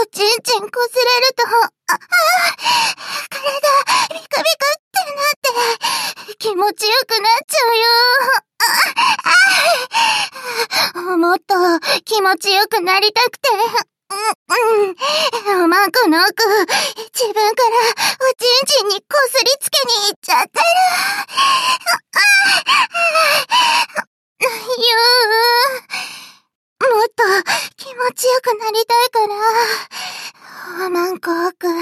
ちんちんこすれると、体、ビクビクってなって、気持ちよくなっちゃうよ。もっと気持ちよくなりたくて、マクノク、自分からおちんちんにこすりつけに行っちゃってる。もっと気持ちよくなりたいから、マンコーク、